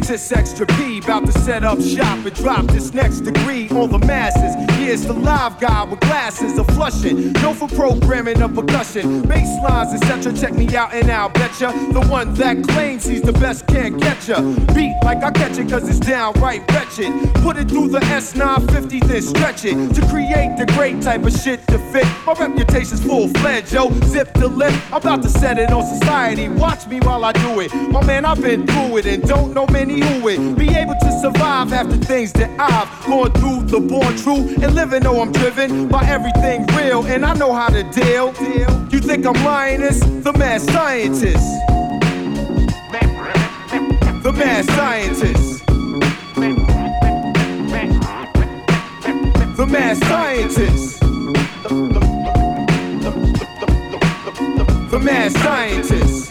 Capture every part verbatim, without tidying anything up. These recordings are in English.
scientist extra P, about to set up shop and drop this next degree on the masses. Here's the live guy with glasses of flushing, known for programming of percussion, bass lines, et cetera. Check me out and I'll betcha the one that claims he's the best can't get ya. Beat like I catch it cause it's downright wretched. Put it through the S nine fifty, then stretch it to create the great type of shit to fit. My reputation's full-fledged, yo. Zip the lip, I'm about to set it on society. Watch me while I do it. My man, I've been through it and don't know many who it. Be able to survive half the things that I've gone through, the born true, and living though I'm driven by everything real, and I know how to deal. You think I'm lying? This the mad scientist. The mad scientist. The mad scientist. The mad scientist.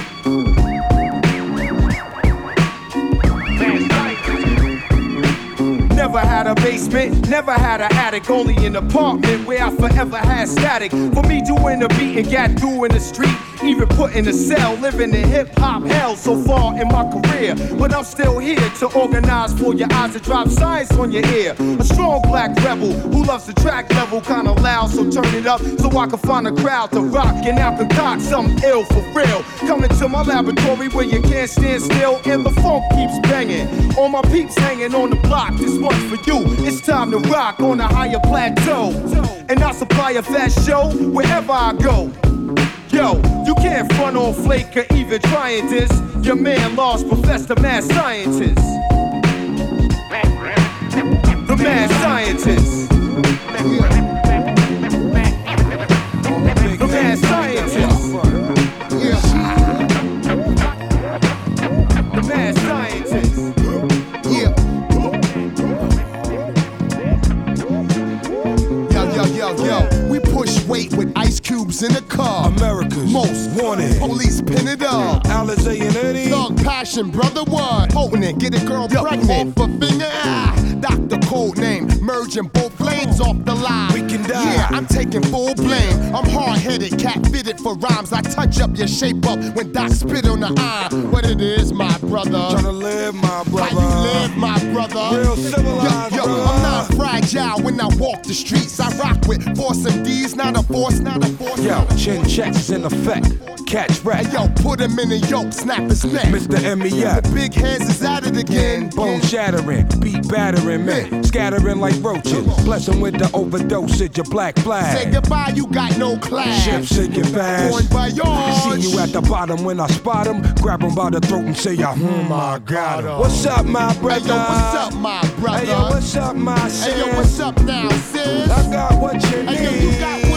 Never had a basement, never had an attic, only an apartment where I forever had static. For me doing the beat and got through in the street, even put in a cell, living in hip-hop hell so far in my career. But I'm still here to organize for your eyes to drop science on your ear. A strong black rebel who loves the track level kinda loud, so turn it up so I can find a crowd to rock and I'll concoct something ill for real. Coming to my laboratory where you can't stand still and the funk keeps banging. All my peeps hanging on the block, this one's for you. It's time to rock on a higher plateau, and I'll supply a fast show wherever I go. Yo, you can't front on Flake or even trying this. Your man lost, Professor Mad Scientist. The Mad Scientist. The Mad Scientist. The Mad Scientist. Yeah. Yo, yo, yo, yo. We push weight with ice cubes in the car. America's most wanted. Police pin it up. Alizé and Eddie. Thug passion, brother, what? Potent, get a girl yo, pregnant. Off a finger, ah. Doctor code name, merging both lanes off the line. We can die. Yeah, I'm taking full blame. I'm hard-headed, cat-fitted for rhymes. I touch up your shape up when Doc spit on the eye. What it is, my brother? Tryna live, my brother. How you live, my brother? Real civilized, yo, yo, brother. I'm not fragile when I walk the streets. I rock with force and D's, not a force, not a force. Yo, chin checks is in effect. Catch wreck. Hey, yo, put him in a yoke, snap his neck. Mister M E F. The big heads is at it again. Bone shattering, beat battering, man. Scattering like roaches. Bless him with the overdosage, your black flag. Say goodbye, you got no class. Ship sinking fast. Born by yours. See you at the bottom when I spot him. Grab him by the throat and say, ah, hmm, I got him. What's up, my brother? Hey, yo, what's up, my brother? Hey, yo, what's up, my sis? Hey, yo, what's up now, sis? I got what you need. Hey, yo, you got what